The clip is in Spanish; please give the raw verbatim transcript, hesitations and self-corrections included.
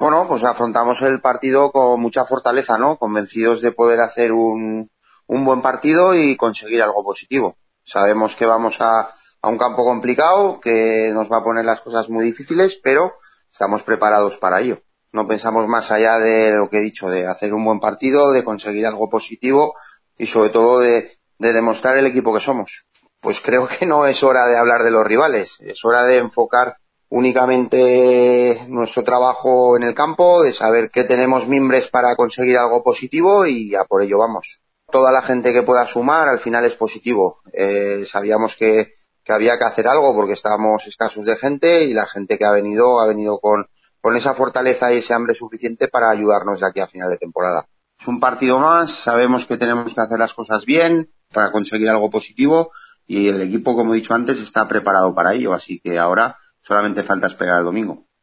Bueno, pues afrontamos el partido con mucha fortaleza, ¿no? Convencidos de poder hacer un, un buen partido y conseguir algo positivo. Sabemos que vamos a, a un campo complicado, que nos va a poner las cosas muy difíciles, pero estamos preparados para ello. No pensamos más allá de lo que he dicho, de hacer un buen partido, de conseguir algo positivo y sobre todo de, de demostrar el equipo que somos. Pues creo que no es hora de hablar de los rivales, es hora de enfocar únicamente nuestro trabajo en el campo, de saber que tenemos mimbres para conseguir algo positivo y a por ello vamos. Toda la gente que pueda sumar al final es positivo. Eh, sabíamos que, que había que hacer algo porque estábamos escasos de gente y la gente que ha venido ha venido con, con esa fortaleza y ese hambre suficiente para ayudarnos de aquí a final de temporada. Es un partido más, sabemos que tenemos que hacer las cosas bien para conseguir algo positivo y el equipo, como he dicho antes, está preparado para ello, así que ahora solamente falta esperar al domingo.